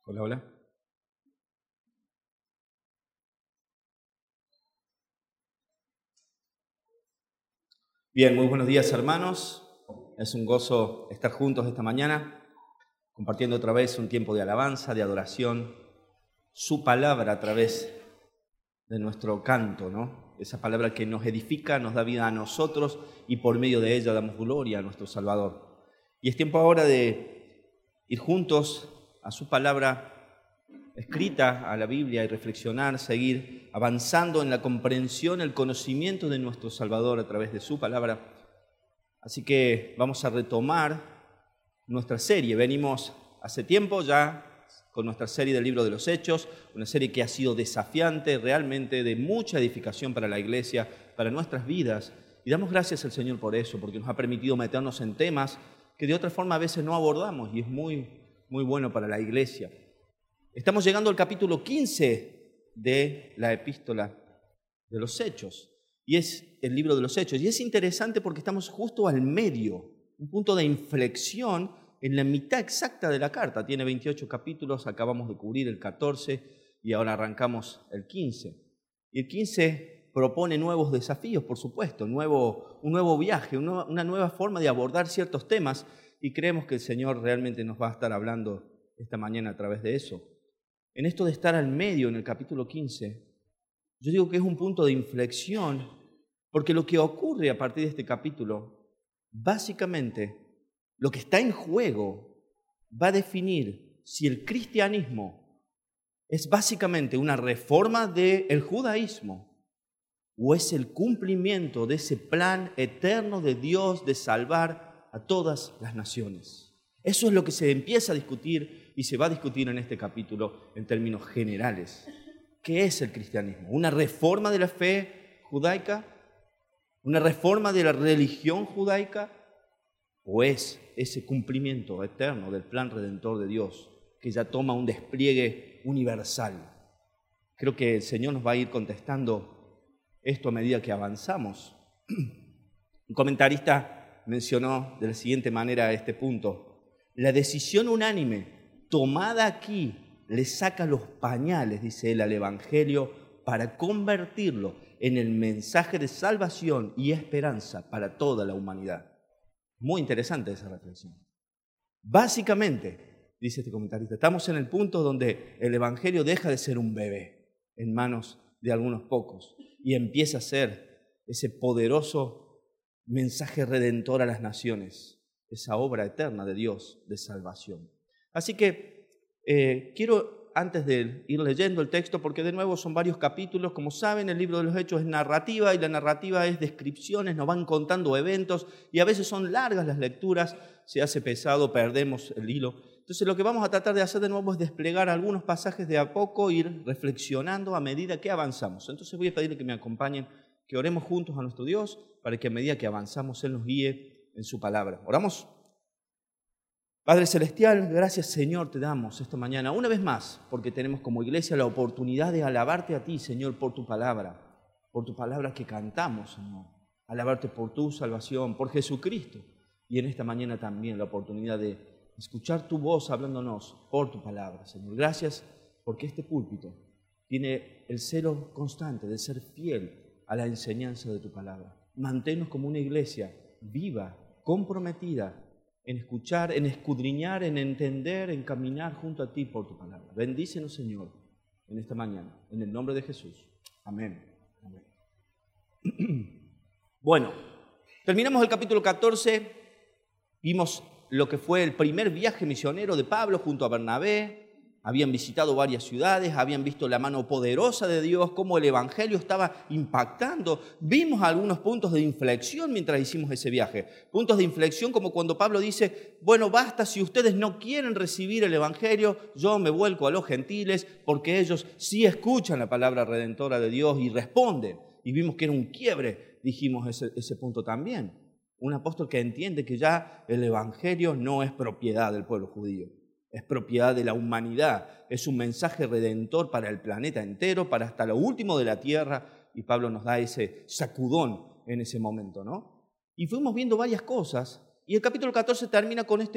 Hola, hola. Bien, muy buenos días, hermanos. Es un gozo estar juntos esta mañana, compartiendo otra vez un tiempo de alabanza, de adoración, su palabra a través de nuestro canto, ¿no? Esa palabra que nos edifica, nos da vida a nosotros y por medio de ella damos gloria a nuestro Salvador. Y es tiempo ahora de ir juntos a su palabra escrita, a la Biblia, y reflexionar, seguir avanzando en la comprensión, el conocimiento de nuestro Salvador a través de su palabra. Así que vamos a retomar nuestra serie. Venimos hace tiempo ya con nuestra serie del libro de los Hechos, una serie que ha sido desafiante, realmente de mucha edificación para la iglesia, para nuestras vidas. Y damos gracias al Señor por eso, porque nos ha permitido meternos en temas que de otra forma a veces no abordamos, y es muy bueno para la iglesia. Estamos llegando al capítulo 15 de la epístola de los Hechos, y es el libro de los Hechos. Y es interesante porque estamos justo al medio, un punto de inflexión en la mitad exacta de la carta. Tiene 28 capítulos, acabamos de cubrir el 14 y ahora arrancamos el 15. Y el 15 propone nuevos desafíos, por supuesto, un nuevo viaje, una nueva forma de abordar ciertos temas, y creemos que el Señor realmente nos va a estar hablando esta mañana a través de eso. En esto de estar al medio en el capítulo 15, yo digo que es un punto de inflexión, porque lo que ocurre a partir de este capítulo, básicamente, lo que está en juego va a definir si el cristianismo es básicamente una reforma del judaísmo o es el cumplimiento de ese plan eterno de Dios de salvar a todas las naciones. Eso es lo que se empieza a discutir y se va a discutir en este capítulo en términos generales. ¿Qué es el cristianismo? ¿Una reforma de la fe judaica? ¿Una reforma de la religión judaica? ¿O es ese cumplimiento eterno del plan redentor de Dios que ya toma un despliegue universal? Creo que el Señor nos va a ir contestando esto a medida que avanzamos. Un comentarista mencionó de la siguiente manera este punto: la decisión unánime tomada aquí le saca los pañales, dice él, al Evangelio para convertirlo en el mensaje de salvación y esperanza para toda la humanidad. Muy interesante esa reflexión. Básicamente, dice este comentarista, estamos en el punto donde el Evangelio deja de ser un bebé en manos de algunos pocos y empieza a ser ese poderoso mensaje redentor a las naciones, esa obra eterna de Dios de salvación. Así que quiero, antes de ir leyendo el texto, porque de nuevo son varios capítulos, como saben, el libro de los Hechos es narrativa, y la narrativa es descripciones, nos van contando eventos, y a veces son largas las lecturas, se hace pesado, perdemos el hilo. Entonces lo que vamos a tratar de hacer de nuevo es desplegar algunos pasajes de a poco, ir reflexionando a medida que avanzamos. Entonces voy a pedirle que me acompañen, que oremos juntos a nuestro Dios, para que a medida que avanzamos Él nos guíe en su palabra. ¿Oramos? Padre Celestial, gracias Señor te damos esta mañana una vez más, porque tenemos como iglesia la oportunidad de alabarte a ti, Señor, por tu palabra que cantamos, Señor. Alabarte por tu salvación, por Jesucristo. Y en esta mañana también la oportunidad de escuchar tu voz hablándonos por tu palabra, Señor. Gracias porque este púlpito tiene el celo constante de ser fiel a la enseñanza de tu palabra. Manténnos como una iglesia viva, comprometida en escuchar, en escudriñar, en entender, en caminar junto a ti por tu palabra. Bendícenos, Señor, en esta mañana, en el nombre de Jesús. Amén. Amén. Bueno, terminamos el capítulo 14, vimos lo que fue el primer viaje misionero de Pablo junto a Bernabé. Habían visitado varias ciudades, habían visto la mano poderosa de Dios, cómo el Evangelio estaba impactando. Vimos algunos puntos de inflexión mientras hicimos ese viaje. Puntos de inflexión como cuando Pablo dice, bueno, basta, si ustedes no quieren recibir el Evangelio, yo me vuelco a los gentiles, porque ellos sí escuchan la palabra redentora de Dios y responden. Y vimos que era un quiebre, dijimos ese punto también. Un apóstol que entiende que ya el Evangelio no es propiedad del pueblo judío. Es propiedad de la humanidad, es un mensaje redentor para el planeta entero, para hasta lo último de la tierra, y Pablo nos da ese sacudón en ese momento, ¿no? Y fuimos viendo varias cosas, y el capítulo 14 termina con este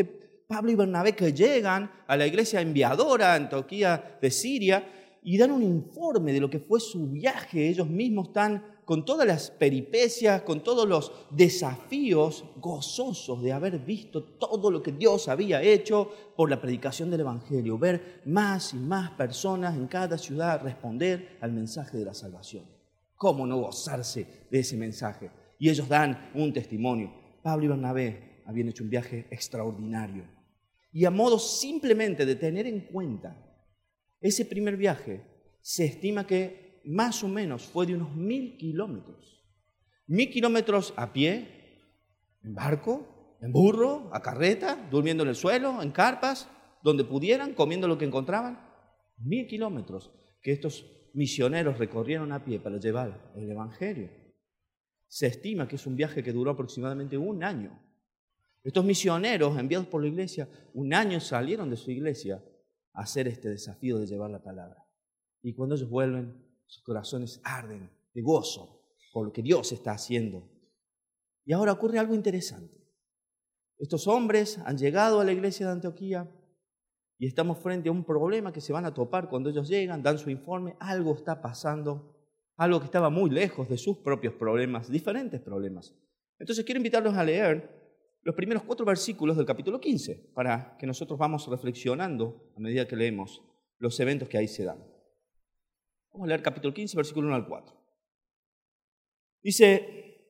Pablo y Bernabé que llegan a la iglesia enviadora Antioquía de Siria y dan un informe de lo que fue su viaje. Ellos mismos están con todas las peripecias, con todos los desafíos, gozosos de haber visto todo lo que Dios había hecho por la predicación del Evangelio. Ver más y más personas en cada ciudad responder al mensaje de la salvación. ¿Cómo no gozarse de ese mensaje? Y ellos dan un testimonio. Pablo y Bernabé habían hecho un viaje extraordinario. Y a modo simplemente de tener en cuenta ese primer viaje, se estima que más o menos fue de unos 1000 kilómetros. 1000 kilómetros a pie, en barco, en burro, a carreta, durmiendo en el suelo, en carpas, donde pudieran, comiendo lo que encontraban. 1000 kilómetros que estos misioneros recorrieron a pie para llevar el Evangelio. Se estima que es un viaje que duró aproximadamente un año. Estos misioneros enviados por la iglesia, un año salieron de su iglesia a hacer este desafío de llevar la palabra. Y cuando ellos vuelven, sus corazones arden de gozo por lo que Dios está haciendo. Y ahora ocurre algo interesante. Estos hombres han llegado a la iglesia de Antioquía y estamos frente a un problema que se van a topar cuando ellos llegan, dan su informe, algo está pasando, algo que estaba muy lejos de sus propios problemas, diferentes problemas. Entonces quiero invitarlos a leer los primeros 4 versículos del capítulo 15 para que nosotros vamos reflexionando a medida que leemos los eventos que ahí se dan. Vamos a leer capítulo 15, versículo 1 al 4. Dice,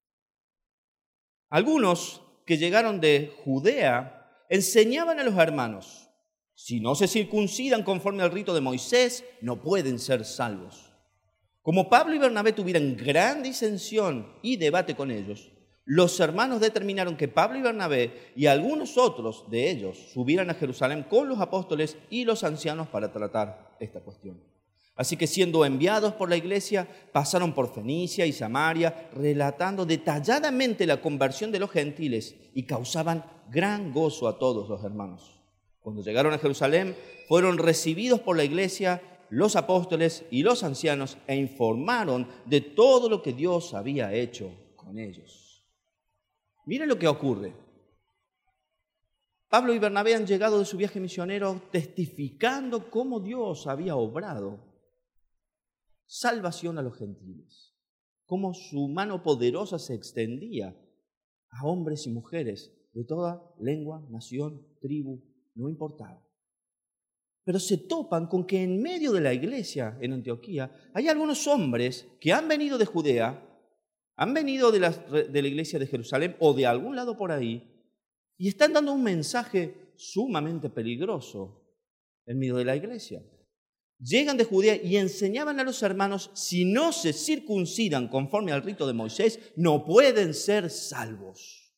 algunos que llegaron de Judea enseñaban a los hermanos, si no se circuncidan conforme al rito de Moisés, no pueden ser salvos. Como Pablo y Bernabé tuvieran gran disensión y debate con ellos, los hermanos determinaron que Pablo y Bernabé y algunos otros de ellos subieran a Jerusalén con los apóstoles y los ancianos para tratar esta cuestión. Así que siendo enviados por la iglesia, pasaron por Fenicia y Samaria, relatando detalladamente la conversión de los gentiles y causaban gran gozo a todos los hermanos. Cuando llegaron a Jerusalén, fueron recibidos por la iglesia, los apóstoles y los ancianos e informaron de todo lo que Dios había hecho con ellos. Miren lo que ocurre. Pablo y Bernabé han llegado de su viaje misionero testificando cómo Dios había obrado salvación a los gentiles, cómo su mano poderosa se extendía a hombres y mujeres de toda lengua, nación, tribu, no importaba. Pero se topan con que en medio de la iglesia en Antioquía hay algunos hombres que han venido de Judea, han venido de la iglesia de Jerusalén o de algún lado por ahí y están dando un mensaje sumamente peligroso en medio de la iglesia. Llegan de Judea y enseñaban a los hermanos, si no se circuncidan conforme al rito de Moisés, no pueden ser salvos.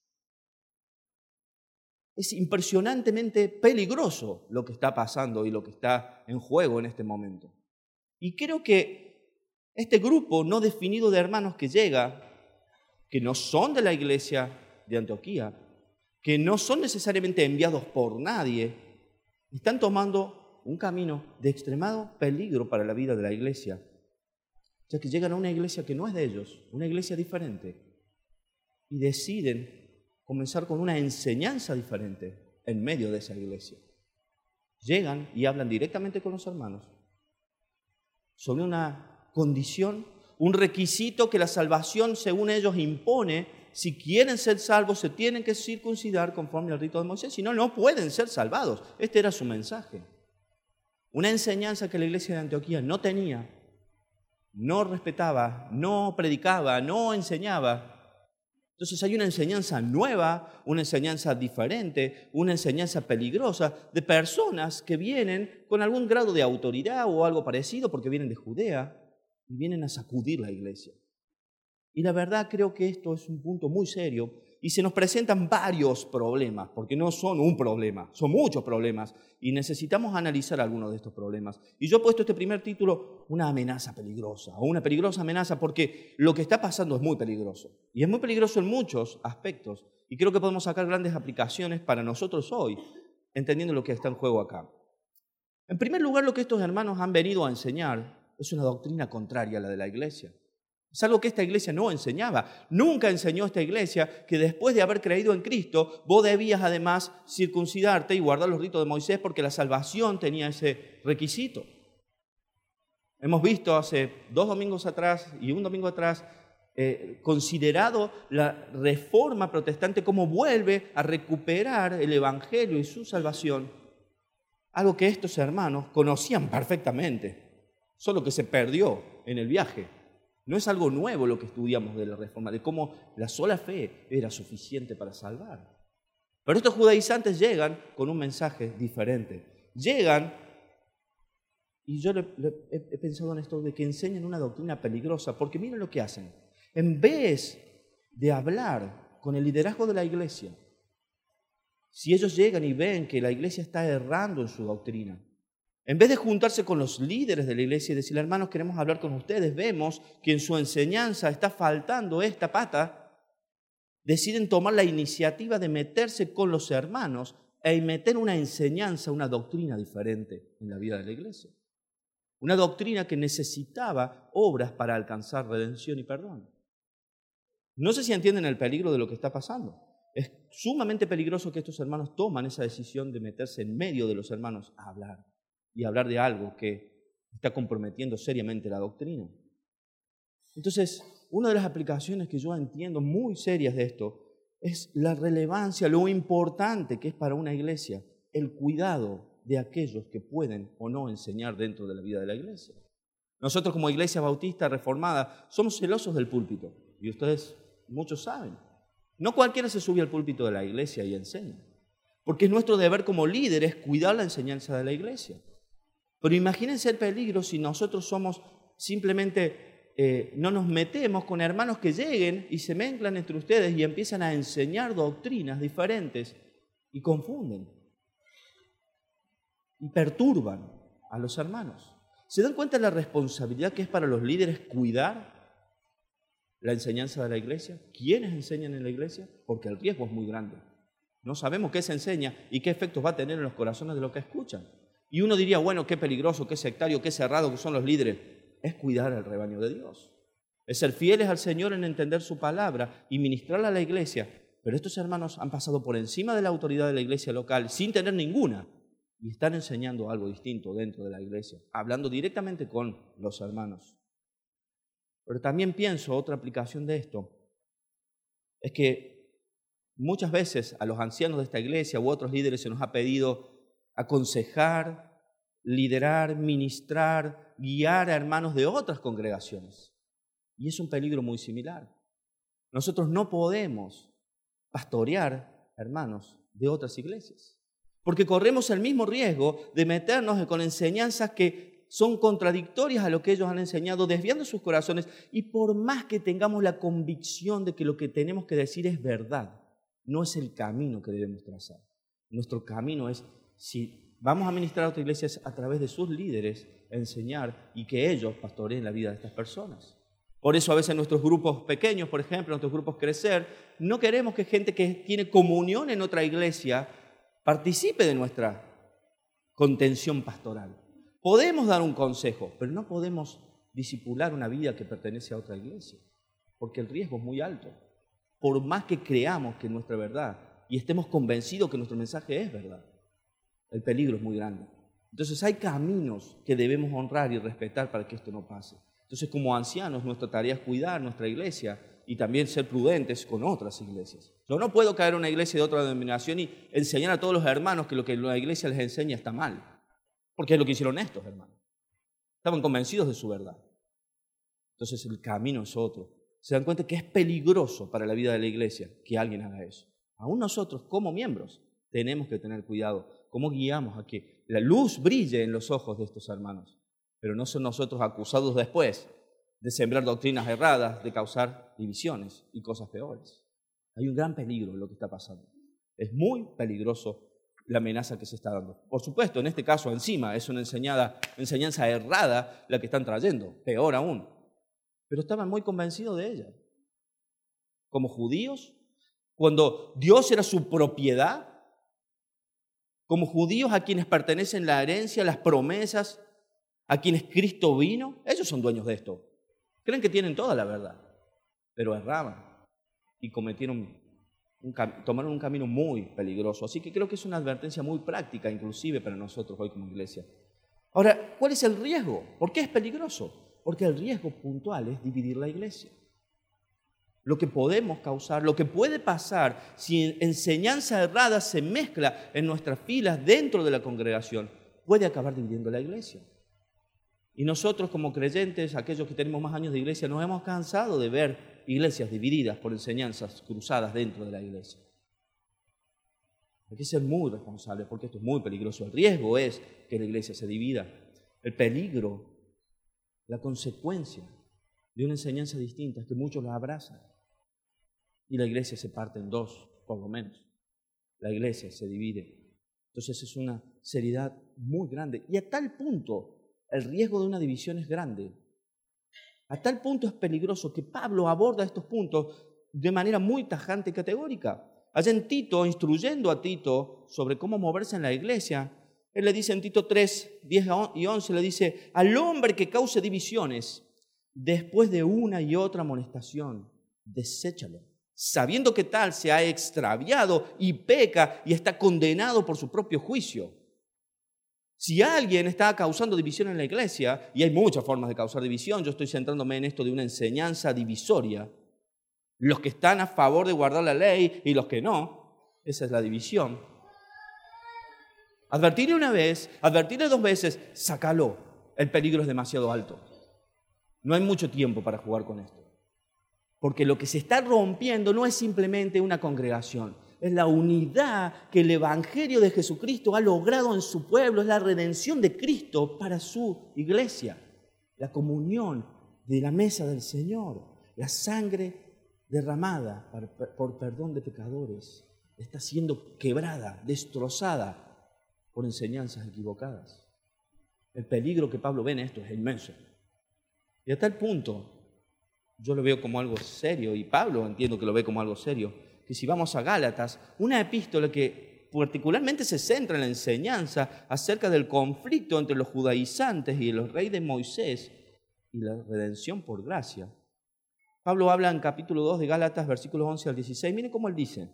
Es impresionantemente peligroso lo que está pasando y lo que está en juego en este momento. Y creo que este grupo no definido de hermanos que llega, que no son de la iglesia de Antioquía, que no son necesariamente enviados por nadie, están tomando un camino de extremado peligro para la vida de la iglesia, ya que llegan a una iglesia que no es de ellos, una iglesia diferente, y deciden comenzar con una enseñanza diferente en medio de esa iglesia. Llegan y hablan directamente con los hermanos sobre una condición, un requisito que la salvación, según ellos, impone. Si quieren ser salvos, se tienen que circuncidar conforme al rito de Moisés, si no, no pueden ser salvados. Este era su mensaje. Una enseñanza que la iglesia de Antioquía no tenía, no respetaba, no predicaba, no enseñaba. Entonces hay una enseñanza nueva, una enseñanza diferente, una enseñanza peligrosa de personas que vienen con algún grado de autoridad o algo parecido porque vienen de Judea y vienen a sacudir la iglesia. Y la verdad creo que esto es un punto muy serio y se nos presentan varios problemas, porque no son un problema, son muchos problemas y necesitamos analizar algunos de estos problemas. Y yo he puesto este primer título, una amenaza peligrosa, o una peligrosa amenaza, porque lo que está pasando es muy peligroso. Y es muy peligroso en muchos aspectos y creo que podemos sacar grandes aplicaciones para nosotros hoy, entendiendo lo que está en juego acá. En primer lugar, lo que estos hermanos han venido a enseñar es una doctrina contraria a la de la iglesia. Es algo que esta iglesia no enseñaba. Nunca enseñó esta iglesia que después de haber creído en Cristo, vos debías además circuncidarte y guardar los ritos de Moisés porque la salvación tenía ese requisito. Hemos visto hace 2 domingos atrás y un domingo atrás, considerado la reforma protestante como vuelve a recuperar el evangelio y su salvación. Algo que estos hermanos conocían perfectamente, solo que se perdió en el viaje. No es algo nuevo lo que estudiamos de la reforma, de cómo la sola fe era suficiente para salvar. Pero estos judaizantes llegan con un mensaje diferente. Llegan, y yo he pensado en esto, de que enseñan una doctrina peligrosa, porque miren lo que hacen. En vez de hablar con el liderazgo de la iglesia, si ellos llegan y ven que la iglesia está errando en su doctrina, en vez de juntarse con los líderes de la iglesia y decirle, hermanos, queremos hablar con ustedes, vemos que en su enseñanza está faltando esta pata, deciden tomar la iniciativa de meterse con los hermanos e meter una enseñanza, una doctrina diferente en la vida de la iglesia. Una doctrina que necesitaba obras para alcanzar redención y perdón. No sé si entienden el peligro de lo que está pasando. Es sumamente peligroso que estos hermanos toman esa decisión de meterse en medio de los hermanos a hablar. Y hablar de algo que está comprometiendo seriamente la doctrina. Entonces, una de las aplicaciones que yo entiendo muy serias de esto es la relevancia, lo importante que es para una iglesia el cuidado de aquellos que pueden o no enseñar dentro de la vida de la iglesia. Nosotros como Iglesia Bautista Reformada somos celosos del púlpito y ustedes muchos saben. No cualquiera se sube al púlpito de la iglesia y enseña, porque es nuestro deber como líderes cuidar la enseñanza de la iglesia. Pero imagínense el peligro si nosotros somos simplemente, no nos metemos con hermanos que lleguen y se mezclan entre ustedes y empiezan a enseñar doctrinas diferentes y confunden y perturban a los hermanos. ¿Se dan cuenta de la responsabilidad que es para los líderes cuidar la enseñanza de la iglesia? ¿Quiénes enseñan en la iglesia? Porque el riesgo es muy grande. No sabemos qué se enseña y qué efectos va a tener en los corazones de los que escuchan. Y uno diría, bueno, qué peligroso, qué sectario, qué cerrado que son los líderes. Es cuidar al rebaño de Dios. Es ser fieles al Señor en entender su palabra y ministrarla a la iglesia. Pero estos hermanos han pasado por encima de la autoridad de la iglesia local sin tener ninguna y están enseñando algo distinto dentro de la iglesia, hablando directamente con los hermanos. Pero también pienso, otra aplicación de esto, es que muchas veces a los ancianos de esta iglesia u otros líderes se nos ha pedido aconsejar, liderar, ministrar, guiar a hermanos de otras congregaciones. Y es un peligro muy similar. Nosotros no podemos pastorear hermanos de otras iglesias, porque corremos el mismo riesgo de meternos con enseñanzas que son contradictorias a lo que ellos han enseñado, desviando sus corazones, y por más que tengamos la convicción de que lo que tenemos que decir es verdad, no es el camino que debemos trazar. Nuestro camino es, si vamos a ministrar a otras iglesias, a través de sus líderes, enseñar y que ellos pastoreen la vida de estas personas. Por eso a veces nuestros grupos pequeños, por ejemplo, nuestros grupos Crecer, no queremos que gente que tiene comunión en otra iglesia participe de nuestra contención pastoral. Podemos dar un consejo, pero no podemos discipular una vida que pertenece a otra iglesia, porque el riesgo es muy alto. Por más que creamos que es nuestra verdad y estemos convencidos que nuestro mensaje es verdad, el peligro es muy grande. Entonces hay caminos que debemos honrar y respetar para que esto no pase. Entonces, como ancianos, nuestra tarea es cuidar nuestra iglesia y también ser prudentes con otras iglesias. Yo no puedo caer en una iglesia de otra denominación y enseñar a todos los hermanos que lo que la iglesia les enseña está mal, porque es lo que hicieron estos hermanos. Estaban convencidos de su verdad. Entonces, el camino es otro. Se dan cuenta que es peligroso para la vida de la iglesia que alguien haga eso. Aún nosotros, como miembros, tenemos que tener cuidado. ¿Cómo guiamos a que la luz brille en los ojos de estos hermanos? Pero no son nosotros acusados después de sembrar doctrinas erradas, de causar divisiones y cosas peores. Hay un gran peligro en lo que está pasando. Es muy peligroso la amenaza que se está dando. Por supuesto, en este caso encima es una enseñanza errada la que están trayendo, peor aún. Pero estaban muy convencidos de ella. Como judíos, cuando Dios era su propiedad, como judíos a quienes pertenecen la herencia, las promesas, a quienes Cristo vino, ellos son dueños de esto. Creen que tienen toda la verdad, pero erraban y tomaron un camino muy peligroso. Así que creo que es una advertencia muy práctica, inclusive para nosotros hoy como iglesia. Ahora, ¿cuál es el riesgo? ¿Por qué es peligroso? Porque el riesgo puntual es dividir la iglesia. Lo que podemos causar, lo que puede pasar si enseñanza errada se mezcla en nuestras filas dentro de la congregación, puede acabar dividiendo la iglesia. Y nosotros como creyentes, aquellos que tenemos más años de iglesia, nos hemos cansado de ver iglesias divididas por enseñanzas cruzadas dentro de la iglesia. Hay que ser muy responsables porque esto es muy peligroso. El riesgo es que la iglesia se divida. El peligro, la consecuencia de una enseñanza distinta es que muchos la abrazan y la iglesia se parte en dos, por lo menos. La iglesia se divide. Entonces es una seriedad muy grande. Y a tal punto, el riesgo de una división es grande. A tal punto es peligroso que Pablo aborda estos puntos de manera muy tajante y categórica. Allá en Tito, instruyendo a Tito sobre cómo moverse en la iglesia, él le dice en Tito 3, 10 y 11, le dice, al hombre que cause divisiones, después de una y otra amonestación, deséchalo, sabiendo que tal se ha extraviado y peca y está condenado por su propio juicio. Si alguien está causando división en la iglesia, y hay muchas formas de causar división, yo estoy centrándome en esto de una enseñanza divisoria, los que están a favor de guardar la ley y los que no, esa es la división. Advertirle una vez, advertirle 2 veces, sácalo, el peligro es demasiado alto. No hay mucho tiempo para jugar con esto. Porque lo que se está rompiendo no es simplemente una congregación, es la unidad que el Evangelio de Jesucristo ha logrado en su pueblo, es la redención de Cristo para su iglesia, la comunión de la mesa del Señor, la sangre derramada por perdón de pecadores, está siendo quebrada, destrozada por enseñanzas equivocadas. El peligro que Pablo ve en esto es inmenso. Y a tal punto, yo lo veo como algo serio, y Pablo entiendo que lo ve como algo serio, que si vamos a Gálatas, una epístola que particularmente se centra en la enseñanza acerca del conflicto entre los judaizantes y los reyes de Moisés y la redención por gracia. Pablo habla en capítulo 2 de Gálatas, versículos 11 al 16. Miren cómo él dice.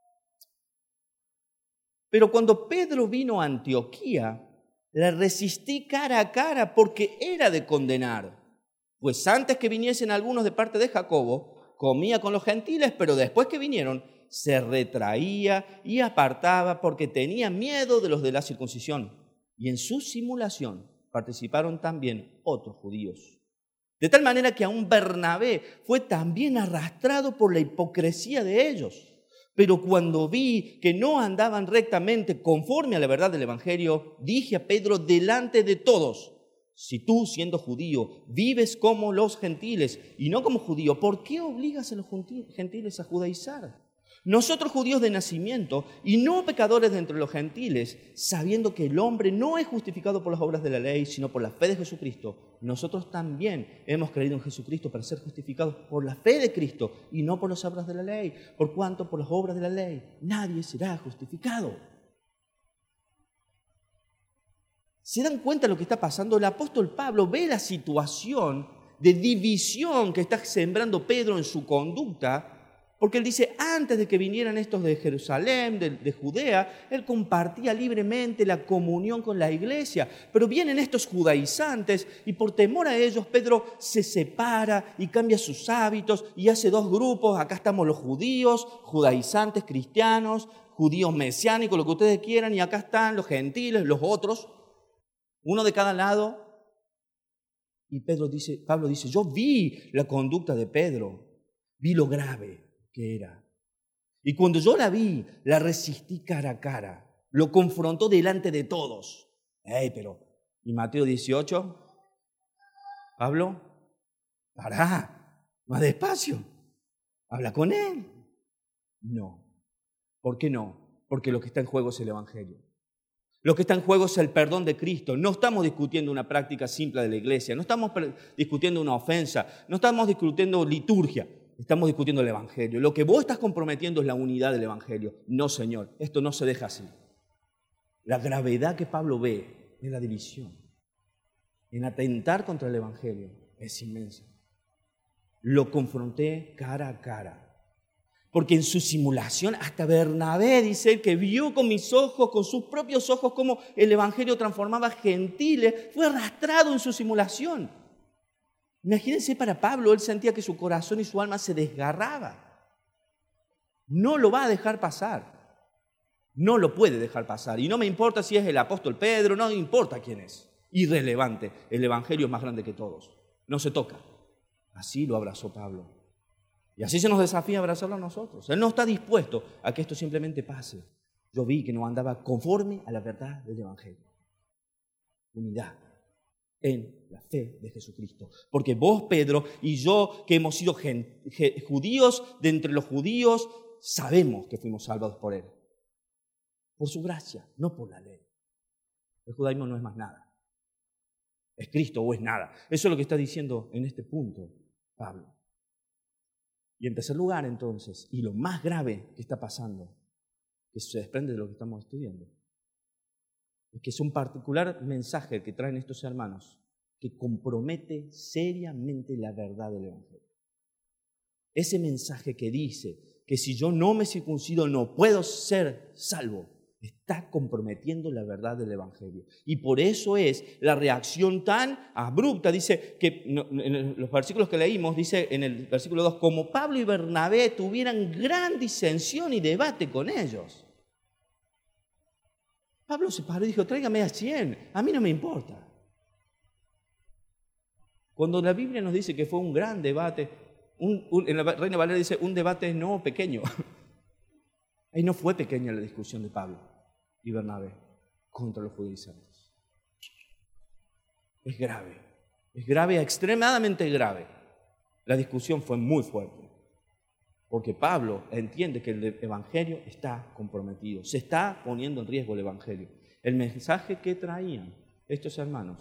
Pero cuando Pedro vino a Antioquía, le resistí cara a cara porque era de condenar. Pues antes que viniesen algunos de parte de Jacobo, comía con los gentiles, pero después que vinieron, se retraía y apartaba porque tenía miedo de los de la circuncisión. Y en su simulación participaron también otros judíos. De tal manera que aún Bernabé fue también arrastrado por la hipocresía de ellos. Pero cuando vi que no andaban rectamente conforme a la verdad del Evangelio, dije a Pedro delante de todos, si tú, siendo judío, vives como los gentiles y no como judío, ¿por qué obligas a los gentiles a judaizar? Nosotros judíos de nacimiento y no pecadores de entre los gentiles, sabiendo que el hombre no es justificado por las obras de la ley, sino por la fe de Jesucristo, nosotros también hemos creído en Jesucristo para ser justificados por la fe de Cristo y no por las obras de la ley, por cuanto por las obras de la ley nadie será justificado. ¿Se dan cuenta de lo que está pasando? El apóstol Pablo ve la situación de división que está sembrando Pedro en su conducta, porque él dice, antes de que vinieran estos de Jerusalén, de Judea, él compartía libremente la comunión con la iglesia. Pero vienen estos judaizantes y por temor a ellos, Pedro se separa y cambia sus hábitos y hace 2 grupos. Acá estamos los judíos, judaizantes, cristianos, judíos mesiánicos, lo que ustedes quieran, y acá están los gentiles, los otros, uno de cada lado. Y Pablo dice, yo vi la conducta de Pedro, vi lo grave que era. Y cuando yo la vi, la resistí cara a cara. Lo confrontó delante de todos. ¿Y Mateo 18? Pablo, pará, más despacio. Habla con él. No. ¿Por qué no? Porque lo que está en juego es el Evangelio. Lo que está en juego es el perdón de Cristo. No estamos discutiendo una práctica simple de la iglesia. No estamos discutiendo una ofensa. No estamos discutiendo liturgia. Estamos discutiendo el Evangelio. Lo que vos estás comprometiendo es la unidad del Evangelio. No, Señor, esto no se deja así. La gravedad que Pablo ve en la división, en atentar contra el Evangelio, es inmensa. lo confronté cara a cara. Porque en su simulación, hasta Bernabé dice que vio con mis ojos, con sus propios ojos, cómo el evangelio transformaba gentiles. Fue arrastrado en su simulación. Imagínense para Pablo, él sentía que su corazón y su alma se desgarraba. No lo va a dejar pasar. No lo puede dejar pasar. Y no me importa si es el apóstol Pedro, no me importa quién es. Irrelevante. El evangelio es más grande que todos. No se toca. Así lo abrazó Pablo. Y así se nos desafía a abrazarlo a nosotros. Él no está dispuesto a que esto simplemente pase. Yo vi que no andaba conforme a la verdad del evangelio. Unidad en la fe de Jesucristo. Porque vos, Pedro, y yo, que hemos sido judíos de entre los judíos, sabemos que fuimos salvados por Él. Por su gracia, no por la ley. El judaísmo no es más nada. Es Cristo o es nada. Eso es lo que está diciendo en este punto Pablo. Y en tercer lugar, entonces, y lo más grave que está pasando, que se desprende de lo que estamos estudiando, es que es un particular mensaje que traen estos hermanos que compromete seriamente la verdad del evangelio. Ese mensaje que dice que si yo no me circuncido no puedo ser salvo, está comprometiendo la verdad del evangelio. Y por eso es la reacción tan abrupta. Dice que en los versículos que leímos, dice en el versículo 2, como Pablo y Bernabé tuvieran gran disensión y debate con ellos. Pablo se paró y dijo, tráigame a 100, a mí no me importa. Cuando la Biblia nos dice que fue un gran debate, en la Reina Valera dice un debate no pequeño. Ahí no fue pequeña la discusión de Pablo y Bernabé contra los judaizantes. Es grave, extremadamente grave. La discusión fue muy fuerte, porque Pablo entiende que el evangelio está comprometido, se está poniendo en riesgo el evangelio. El mensaje que traían estos hermanos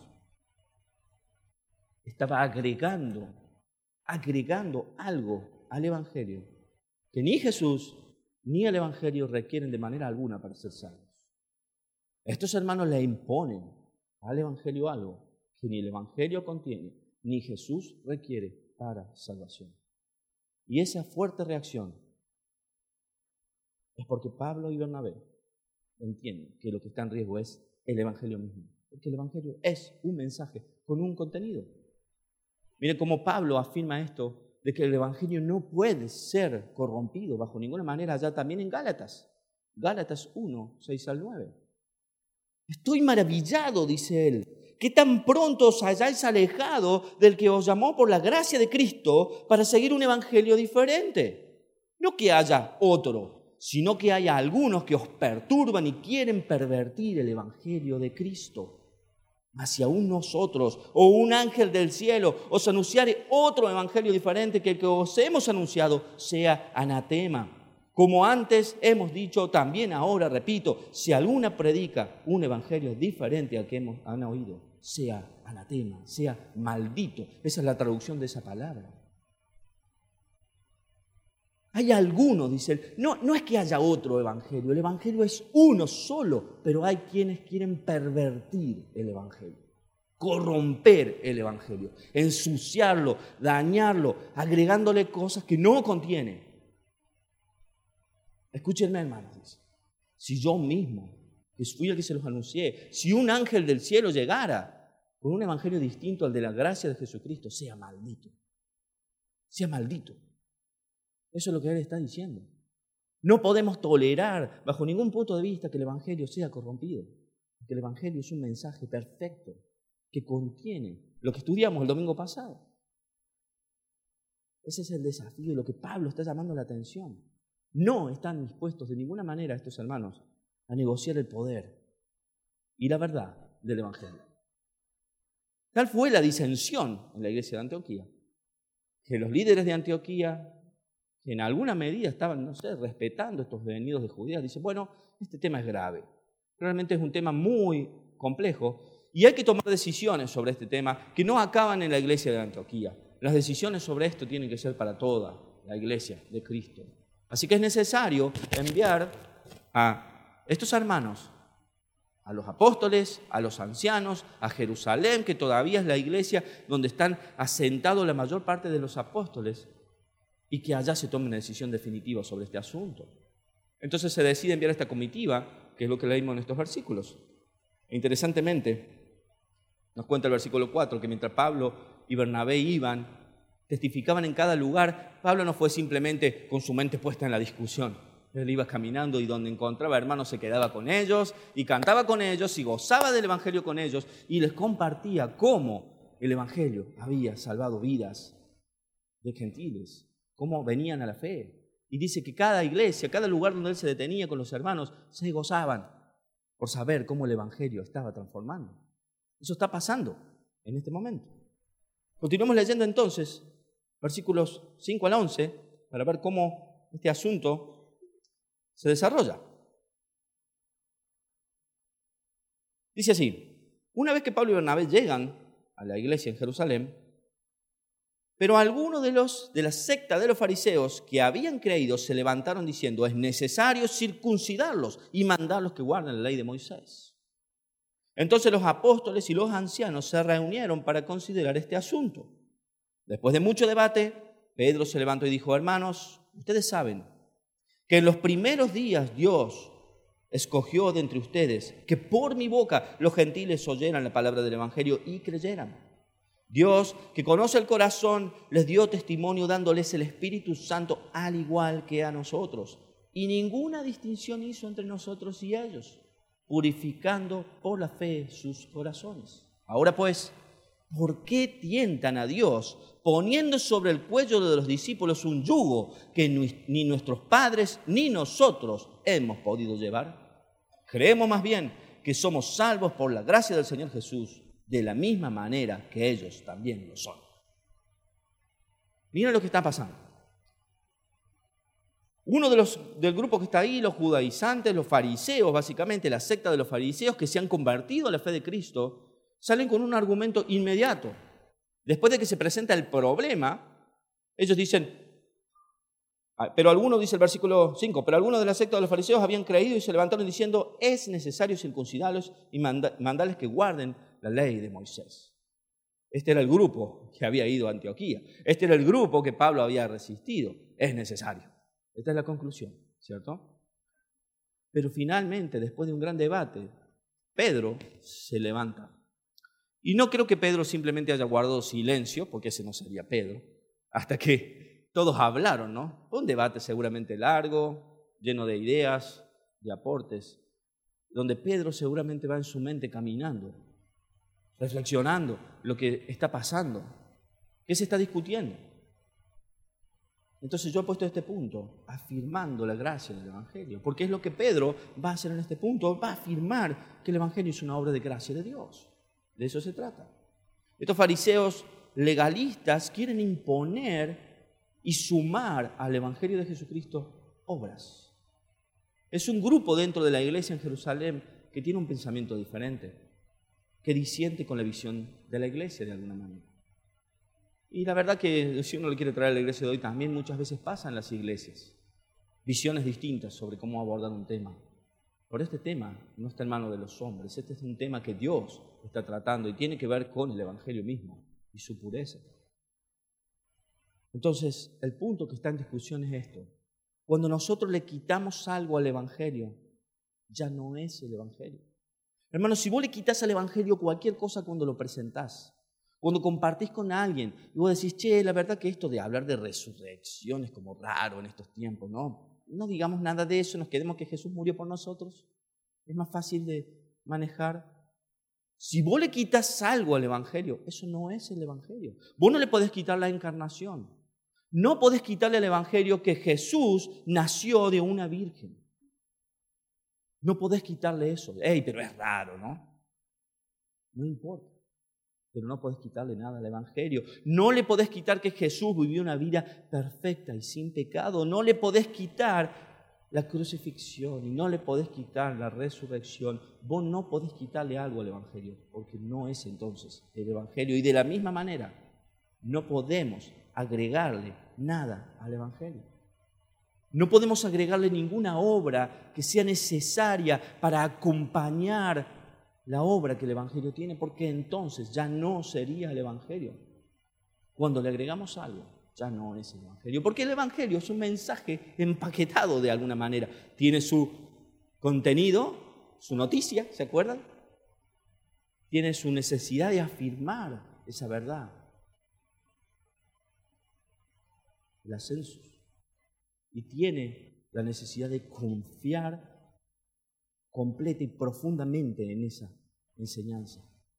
estaba agregando algo al evangelio que ni Jesús ni el evangelio requieren de manera alguna para ser salvos. Estos hermanos le imponen al evangelio algo que ni el evangelio contiene, ni Jesús requiere para salvación. Y esa fuerte reacción es porque Pablo y Bernabé entienden que lo que está en riesgo es el evangelio mismo. Porque el evangelio es un mensaje con un contenido. Miren cómo Pablo afirma esto, de que el evangelio no puede ser corrompido bajo ninguna manera, allá también en Gálatas. Gálatas 1, 6 al 9. Estoy maravillado, dice él, que tan pronto os hayáis alejado del que os llamó por la gracia de Cristo para seguir un evangelio diferente. No que haya otro, sino que haya algunos que os perturban y quieren pervertir el evangelio de Cristo. Mas si aún nosotros o un ángel del cielo os anunciare otro evangelio diferente que el que os hemos anunciado, sea anatema. Como antes hemos dicho, también ahora repito, si alguna predica un evangelio diferente al que han oído, sea anatema, sea maldito. Esa es la traducción de esa palabra. Hay algunos, dice él, no es que haya otro evangelio, el evangelio es uno solo, pero hay quienes quieren pervertir el evangelio, corromper el evangelio, ensuciarlo, dañarlo, agregándole cosas que no contiene. Escúchenme, hermanos, si yo mismo, que fui el que se los anuncié, si un ángel del cielo llegara con un evangelio distinto al de la gracia de Jesucristo, sea maldito, sea maldito. Eso es lo que él está diciendo. No podemos tolerar bajo ningún punto de vista que el evangelio sea corrompido, porque el evangelio es un mensaje perfecto que contiene lo que estudiamos el domingo pasado. Ese es el desafío, lo que Pablo está llamando la atención. No están dispuestos de ninguna manera estos hermanos a negociar el poder y la verdad del evangelio. Tal fue la disensión en la iglesia de Antioquía, que los líderes de Antioquía, que en alguna medida estaban, respetando estos venidos de Judea, dicen, bueno, este tema es grave, realmente es un tema muy complejo y hay que tomar decisiones sobre este tema que no acaban en la iglesia de Antioquía. Las decisiones sobre esto tienen que ser para toda la iglesia de Cristo. Así que es necesario enviar a estos hermanos a los apóstoles, a los ancianos, a Jerusalén, que todavía es la iglesia donde están asentados la mayor parte de los apóstoles, y que allá se tome una decisión definitiva sobre este asunto. Entonces se decide enviar esta comitiva, que es lo que leímos en estos versículos. E interesantemente, nos cuenta el versículo 4, que mientras Pablo y Bernabé iban, testificaban en cada lugar, Pablo no fue simplemente con su mente puesta en la discusión. Él iba caminando y donde encontraba hermanos se quedaba con ellos y cantaba con ellos y gozaba del evangelio con ellos y les compartía cómo el evangelio había salvado vidas de gentiles, cómo venían a la fe. Y dice que cada iglesia, cada lugar donde él se detenía con los hermanos, se gozaban por saber cómo el evangelio estaba transformando. Eso está pasando en este momento. Continuamos leyendo entonces versículos 5 al 11 para ver cómo este asunto se desarrolla. Dice así: una vez que Pablo y Bernabé llegan a la iglesia en Jerusalén, pero algunos de la secta de los fariseos que habían creído se levantaron diciendo: es necesario circuncidarlos y mandarlos que guarden la ley de Moisés. Entonces los apóstoles y los ancianos se reunieron para considerar este asunto. Después de mucho debate, Pedro se levantó y dijo: hermanos, ustedes saben que en los primeros días Dios escogió de entre ustedes que por mi boca los gentiles oyeran la palabra del evangelio y creyeran. Dios, que conoce el corazón, les dio testimonio dándoles el Espíritu Santo al igual que a nosotros. Y ninguna distinción hizo entre nosotros y ellos, purificando por la fe sus corazones. Ahora pues, ¿por qué tientan a Dios poniendo sobre el cuello de los discípulos un yugo que ni nuestros padres ni nosotros hemos podido llevar? Creemos más bien que somos salvos por la gracia del Señor Jesús, de la misma manera que ellos también lo son. Miren lo que está pasando. Uno del grupo que está ahí, los judaizantes, los fariseos, básicamente la secta de los fariseos que se han convertido a la fe de Cristo, salen con un argumento inmediato. Después de que se presenta el problema, ellos dicen, pero algunos, dice el versículo 5, pero algunos de la secta de los fariseos habían creído y se levantaron diciendo: es necesario circuncidarlos y mandarles que guarden la ley de Moisés. Este era el grupo que había ido a Antioquía. Este era el grupo que Pablo había resistido. Es necesario. Esta es la conclusión, ¿cierto? Pero finalmente, después de un gran debate, Pedro se levanta. Y no creo que Pedro simplemente haya guardado silencio, porque ese no sería Pedro, hasta que todos hablaron, ¿no? Fue un debate seguramente largo, lleno de ideas, de aportes, donde Pedro seguramente va en su mente caminando, reflexionando lo que está pasando, qué se está discutiendo. Entonces yo he puesto este punto, afirmando la gracia del Evangelio, porque es lo que Pedro va a hacer en este punto, va a afirmar que el Evangelio es una obra de gracia de Dios. De eso se trata. Estos fariseos legalistas quieren imponer y sumar al Evangelio de Jesucristo obras. Es un grupo dentro de la iglesia en Jerusalén que tiene un pensamiento diferente, que disiente con la visión de la iglesia de alguna manera. Y la verdad que si uno le quiere traer a la iglesia de hoy, también muchas veces pasa en las iglesias. Visiones distintas sobre cómo abordar un tema. Pero este tema no está en manos de los hombres. Este es un tema que Dios está tratando y tiene que ver con el Evangelio mismo y su pureza. Entonces, el punto que está en discusión es esto. Cuando nosotros le quitamos algo al Evangelio, ya no es el Evangelio. Hermanos, si vos le quitas al Evangelio cualquier cosa cuando lo presentás, cuando compartís con alguien y vos decís: che, la verdad que esto de hablar de resurrección es como raro en estos tiempos, ¿no? No digamos nada de eso, nos quedemos que Jesús murió por nosotros. Es más fácil de manejar. Si vos le quitas algo al Evangelio, eso no es el Evangelio. Vos no le podés quitar la encarnación. No podés quitarle al Evangelio que Jesús nació de una virgen. No podés quitarle eso. Pero es raro, ¿no? No importa. Pero no podés quitarle nada al Evangelio. No le podés quitar que Jesús vivió una vida perfecta y sin pecado. No le podés quitar la crucifixión y no le podés quitar la resurrección. Vos no podés quitarle algo al Evangelio, porque no es entonces el Evangelio. Y de la misma manera, no podemos agregarle nada al Evangelio. No podemos agregarle ninguna obra que sea necesaria para acompañar la obra que el Evangelio tiene, porque entonces ya no sería el Evangelio. Cuando le agregamos algo, ya no es el Evangelio, porque el Evangelio es un mensaje empaquetado de alguna manera. Tiene su contenido, su noticia, ¿se acuerdan? Tiene su necesidad de afirmar esa verdad. El ascenso. Y tiene la necesidad de confiar completa y profundamente en esa enseñanza.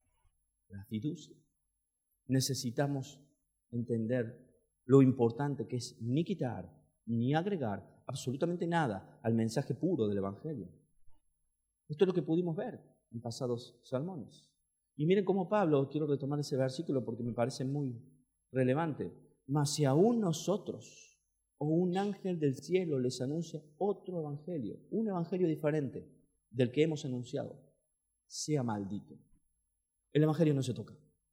La fiducia. Necesitamos entender lo importante que es ni quitar ni agregar absolutamente nada al mensaje puro del Evangelio. Esto es lo que pudimos ver en pasados sermones. Y miren cómo Pablo, quiero retomar ese versículo porque me parece muy relevante. Mas si aún nosotros o un ángel del cielo les anuncia otro evangelio, un evangelio diferente del que hemos anunciado, sea maldito. El evangelio no se toca.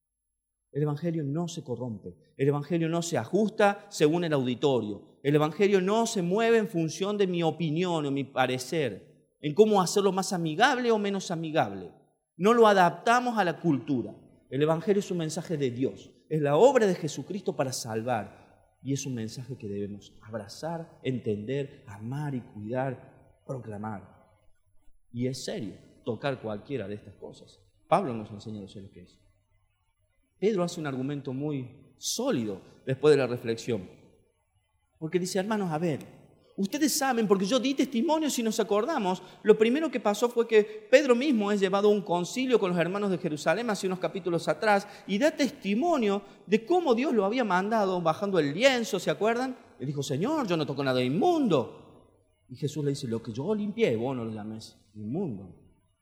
El evangelio no se corrompe. El evangelio no se ajusta según el auditorio. El evangelio no se mueve en función de mi opinión o mi parecer, en cómo hacerlo más amigable o menos amigable. No lo adaptamos a la cultura. El evangelio es un mensaje de Dios. Es la obra de Jesucristo para salvar. Y es un mensaje que debemos abrazar, entender, amar y cuidar, proclamar. Y es serio tocar cualquiera de estas cosas. Pablo nos enseña lo serio que es. Pedro hace un argumento muy sólido después de la reflexión. Porque dice, hermanos, a ver, ustedes saben, porque yo di testimonio, si nos acordamos, lo primero que pasó fue que Pedro mismo es llevado a un concilio con los hermanos de Jerusalén hace unos capítulos atrás y da testimonio de cómo Dios lo había mandado bajando el lienzo, ¿se acuerdan? Él dijo, Señor, yo no toco nada inmundo. Y Jesús le dice, lo que yo limpié, vos no lo llames inmundo.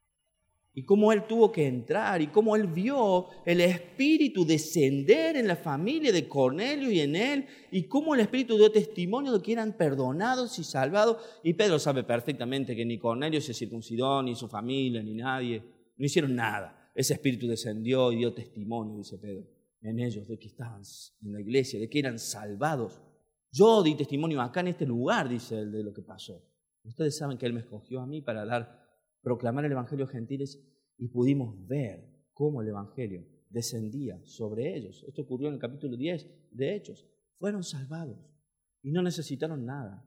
Y cómo él tuvo que entrar y cómo él vio el Espíritu descender en la familia de Cornelio y en él, y cómo el Espíritu dio testimonio de que eran perdonados y salvados. Y Pedro sabe perfectamente que ni Cornelio se circuncidó, ni su familia, ni nadie, no hicieron nada. Ese Espíritu descendió y dio testimonio, dice Pedro, en ellos, de que estaban en la iglesia, de que eran salvados. Yo di testimonio acá en este lugar, dice él, de lo que pasó. Ustedes saben que él me escogió a mí para proclamar el Evangelio a gentiles, y pudimos ver cómo el Evangelio descendía sobre ellos. Esto ocurrió en el capítulo 10 de Hechos. Fueron salvados y no necesitaron nada.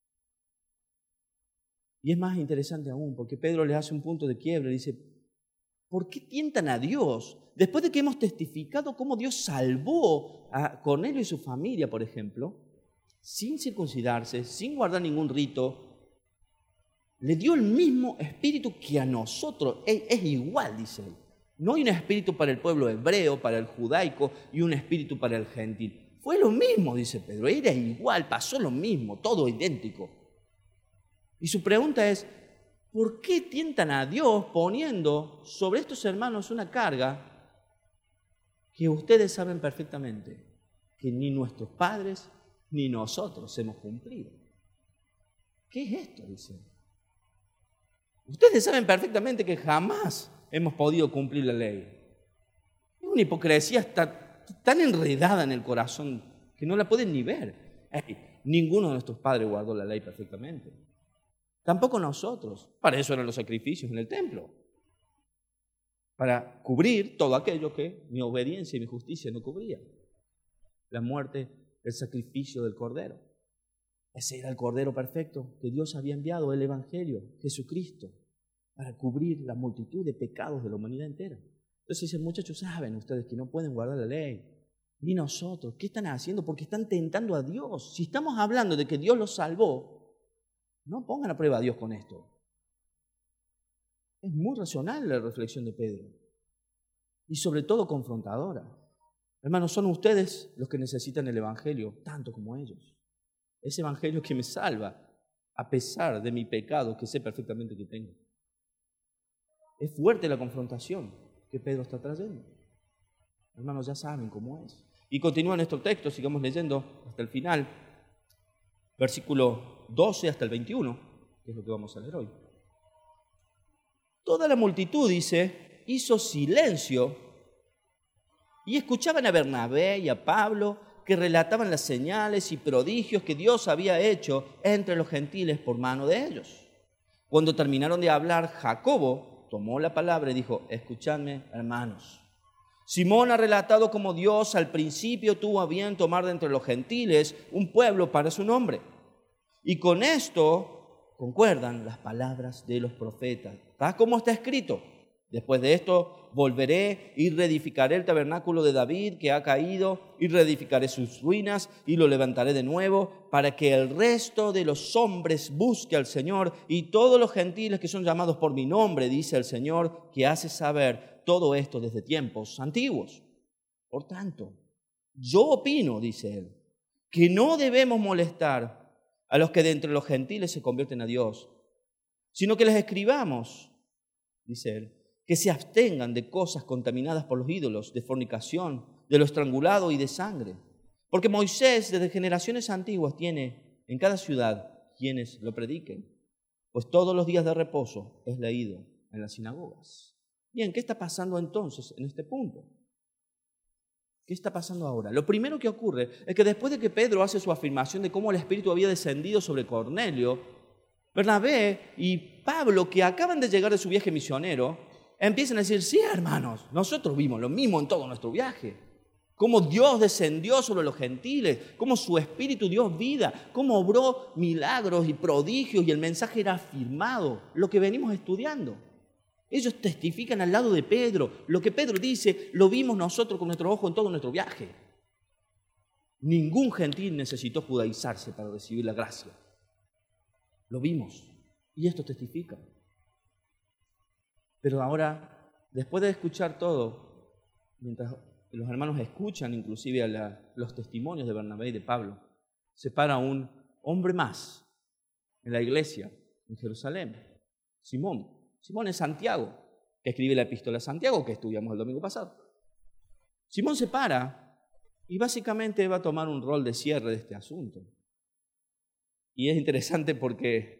Y es más interesante aún, porque Pedro le hace un punto de quiebre. Dice, ¿por qué tientan a Dios? Después de que hemos testificado cómo Dios salvó a Cornelio y su familia, por ejemplo, sin circuncidarse, sin guardar ningún rito, le dio el mismo espíritu que a nosotros. Es igual, dice él. No hay un espíritu para el pueblo hebreo, para el judaico y un espíritu para el gentil. Fue lo mismo, dice Pedro. Era igual, pasó lo mismo, todo idéntico. Y su pregunta es, ¿por qué tientan a Dios poniendo sobre estos hermanos una carga que ustedes saben perfectamente que ni nuestros padres ni nosotros hemos cumplido? ¿Qué es esto? Dice. Ustedes saben perfectamente que jamás hemos podido cumplir la ley. Es una hipocresía tan enredada en el corazón que no la pueden ni ver. Ninguno de nuestros padres guardó la ley perfectamente. Tampoco nosotros. Para eso eran los sacrificios en el templo. Para cubrir todo aquello que mi obediencia y mi justicia no cubría. La muerte, el sacrificio del Cordero. Ese era el Cordero perfecto que Dios había enviado, el Evangelio, Jesucristo, para cubrir la multitud de pecados de la humanidad entera. Entonces dicen, muchachos, saben ustedes que no pueden guardar la ley. Ni nosotros. ¿Qué están haciendo? Porque están tentando a Dios. Si estamos hablando de que Dios los salvó, no pongan a prueba a Dios con esto. Es muy racional la reflexión de Pedro. Y sobre todo confrontadora. Hermanos, son ustedes los que necesitan el Evangelio, tanto como ellos. Ese Evangelio que me salva, a pesar de mi pecado que sé perfectamente que tengo. Es fuerte la confrontación que Pedro está trayendo. Hermanos, ya saben cómo es. Y continúa nuestro texto, sigamos leyendo hasta el final, versículo 12 hasta el 21, que es lo que vamos a leer hoy. Toda la multitud, dice, hizo silencio y escuchaban a Bernabé y a Pablo, que que relataban las señales y prodigios que Dios había hecho entre los gentiles por mano de ellos. Cuando terminaron de hablar, Jacobo tomó la palabra y dijo: escuchadme, hermanos. Simón ha relatado cómo Dios al principio tuvo a bien tomar de entre los gentiles un pueblo para su nombre. Y con esto concuerdan las palabras de los profetas. ¿Está como está escrito? Después de esto volveré y reedificaré el tabernáculo de David que ha caído, y reedificaré sus ruinas y lo levantaré de nuevo, para que el resto de los hombres busque al Señor, y todos los gentiles que son llamados por mi nombre, dice el Señor, que hace saber todo esto desde tiempos antiguos. Por tanto, yo opino, dice él, que no debemos molestar a los que de entre los gentiles se convierten a Dios, sino que les escribamos, dice él, que se abstengan de cosas contaminadas por los ídolos, de fornicación, de lo estrangulado y de sangre. Porque Moisés desde generaciones antiguas tiene en cada ciudad quienes lo prediquen, pues todos los días de reposo es leído en las sinagogas. Bien, ¿qué está pasando entonces en este punto? ¿Qué está pasando ahora? Lo primero que ocurre es que después de que Pedro hace su afirmación de cómo el Espíritu había descendido sobre Cornelio, Bernabé y Pablo, que acaban de llegar de su viaje misionero, empiezan a decir: sí, hermanos, nosotros vimos lo mismo en todo nuestro viaje. Cómo Dios descendió sobre los gentiles, cómo su Espíritu dio vida, cómo obró milagros y prodigios y el mensaje era afirmado, lo que venimos estudiando. Ellos testifican al lado de Pedro. Lo que Pedro dice, lo vimos nosotros con nuestro ojo en todo nuestro viaje. Ningún gentil necesitó judaizarse para recibir la gracia. Lo vimos. Y esto testifica. Pero ahora, después de escuchar todo, mientras los hermanos escuchan inclusive los testimonios de Bernabé y de Pablo, se para un hombre más en la iglesia en Jerusalén, Simón. Simón es Santiago, que escribe la epístola a Santiago, que estudiamos el domingo pasado. Simón se para y básicamente va a tomar un rol de cierre de este asunto. Y es interesante porque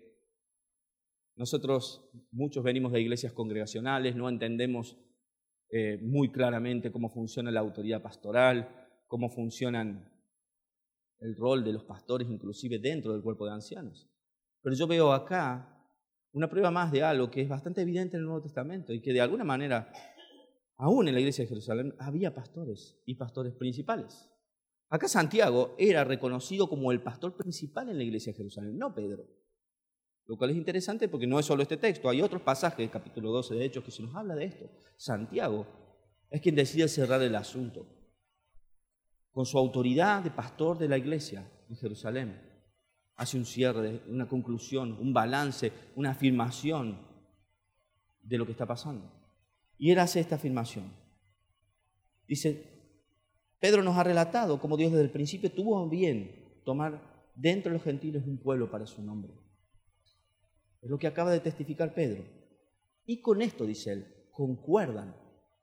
nosotros, muchos venimos de iglesias congregacionales, no entendemos muy claramente cómo funciona la autoridad pastoral, cómo funciona el rol de los pastores, inclusive dentro del cuerpo de ancianos. Pero yo veo acá una prueba más de algo que es bastante evidente en el Nuevo Testamento y que de alguna manera, aún en la iglesia de Jerusalén, había pastores y pastores principales. Acá Santiago era reconocido como el pastor principal en la iglesia de Jerusalén, no Pedro. Lo cual es interesante porque no es solo este texto, hay otros pasajes, capítulo 12 de Hechos, que se nos habla de esto. Santiago es quien decide cerrar el asunto con su autoridad de pastor de la iglesia en Jerusalén. Hace un cierre, una conclusión, un balance, una afirmación de lo que está pasando. Y él hace esta afirmación. Dice: Pedro nos ha relatado cómo Dios desde el principio tuvo bien tomar de entre los gentiles un pueblo para su nombre. Es lo que acaba de testificar Pedro. Y con esto, dice él, concuerdan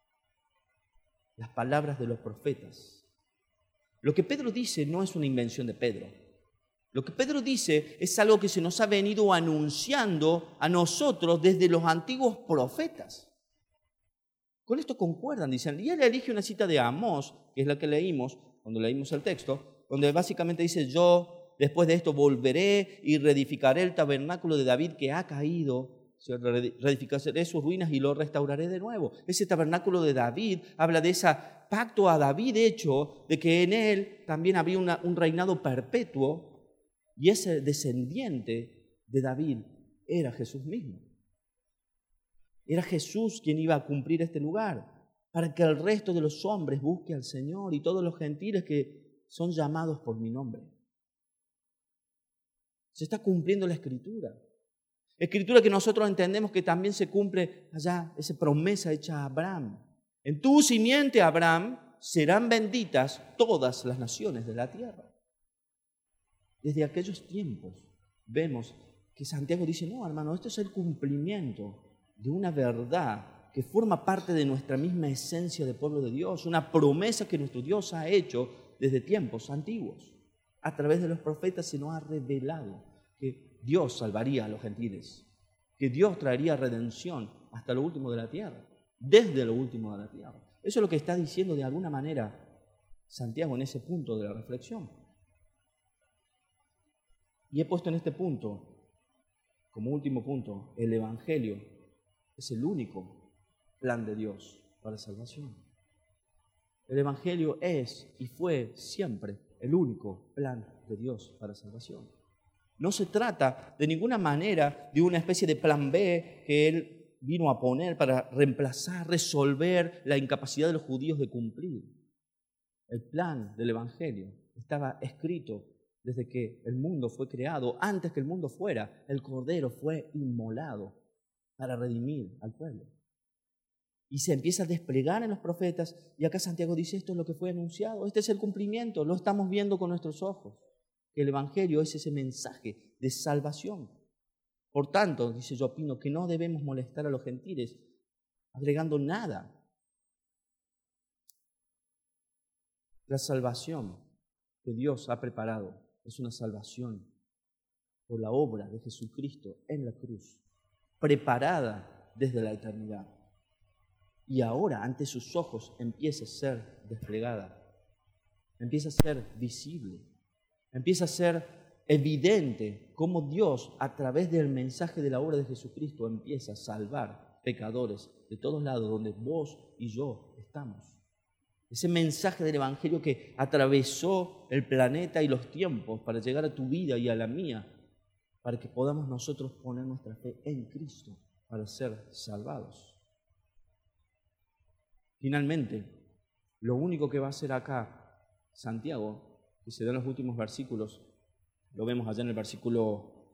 las palabras de los profetas. Lo que Pedro dice no es una invención de Pedro. Lo que Pedro dice es algo que se nos ha venido anunciando a nosotros desde los antiguos profetas. Con esto concuerdan, dicen. Y él elige una cita de Amós, que es la que leímos cuando leímos el texto, donde básicamente dice: yo después de esto volveré y reedificaré el tabernáculo de David que ha caído, reedificaré sus ruinas y lo restauraré de nuevo. Ese tabernáculo de David habla de ese pacto a David hecho, de que en él también había un reinado perpetuo. Y ese descendiente de David era Jesús mismo. Era Jesús quien iba a cumplir este lugar, para que el resto de los hombres busque al Señor y todos los gentiles que son llamados por mi nombre. Se está cumpliendo la Escritura. Escritura que nosotros entendemos que también se cumple allá, esa promesa hecha a Abraham. En tu simiente, Abraham, serán benditas todas las naciones de la tierra. Desde aquellos tiempos vemos que Santiago dice: no, hermano, esto es el cumplimiento de una verdad que forma parte de nuestra misma esencia de pueblo de Dios, una promesa que nuestro Dios ha hecho desde tiempos antiguos. A través de los profetas se nos ha revelado que Dios salvaría a los gentiles, que Dios traería redención hasta lo último de la tierra, desde lo último de la tierra. Eso es lo que está diciendo de alguna manera Santiago en ese punto de la reflexión. Y he puesto en este punto, como último punto, el Evangelio es el único plan de Dios para la salvación. El Evangelio es y fue siempre el único plan de Dios para la salvación. No se trata de ninguna manera de una especie de plan B que Él vino a poner para reemplazar, resolver la incapacidad de los judíos de cumplir. El plan del Evangelio estaba escrito desde que el mundo fue creado. Antes que el mundo fuera, el Cordero fue inmolado para redimir al pueblo. Y se empieza a desplegar en los profetas, y acá Santiago dice, esto es lo que fue anunciado, este es el cumplimiento, lo estamos viendo con nuestros ojos. El Evangelio es ese mensaje de salvación. Por tanto, dice, yo opino que no debemos molestar a los gentiles agregando nada. La salvación que Dios ha preparado es una salvación por la obra de Jesucristo en la cruz, preparada desde la eternidad. Y ahora ante sus ojos empieza a ser desplegada, empieza a ser visible, empieza a ser evidente cómo Dios a través del mensaje de la obra de Jesucristo empieza a salvar pecadores de todos lados donde vos y yo estamos. Ese mensaje del Evangelio que atravesó el planeta y los tiempos para llegar a tu vida y a la mía, para que podamos nosotros poner nuestra fe en Cristo para ser salvados. Finalmente, lo único que va a hacer acá Santiago, que se da en los últimos versículos, lo vemos allá en el versículo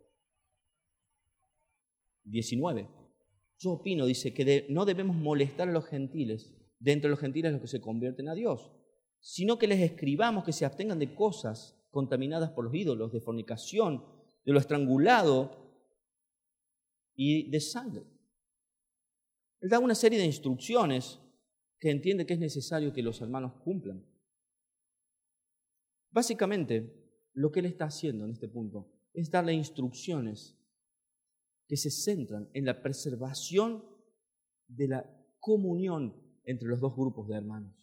19. Yo opino, dice, que no debemos molestar a los gentiles, de entre los gentiles los que se convierten a Dios, sino que les escribamos que se abstengan de cosas contaminadas por los ídolos, de fornicación, de lo estrangulado y de sangre. Él da una serie de instrucciones que entiende que es necesario que los hermanos cumplan. Básicamente, lo que él está haciendo en este punto es darle instrucciones que se centran en la preservación de la comunión entre los dos grupos de hermanos.